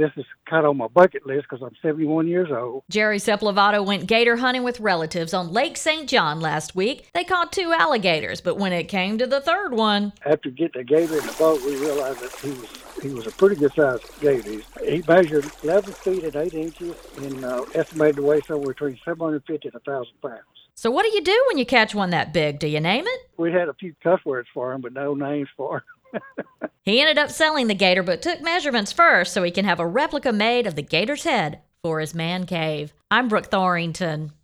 this is kind of on my bucket list because I'm 71 years old. Jerry Sepulvado went gator hunting with relatives on Lake St. John last week. They caught 2 alligators, but when it came to the third one... After getting the gator in the boat, we realized that he was a pretty good-sized gator. He measured 11 feet and 8 inches and estimated to weigh somewhere between 750 and 1,000 pounds. So what do you do when you catch one that big? Do you name it? We had a few cuss words for him, but no names for him. He ended up selling the gator, but took measurements first so he can have a replica made of the gator's head for his man cave. I'm Brooke Thorington.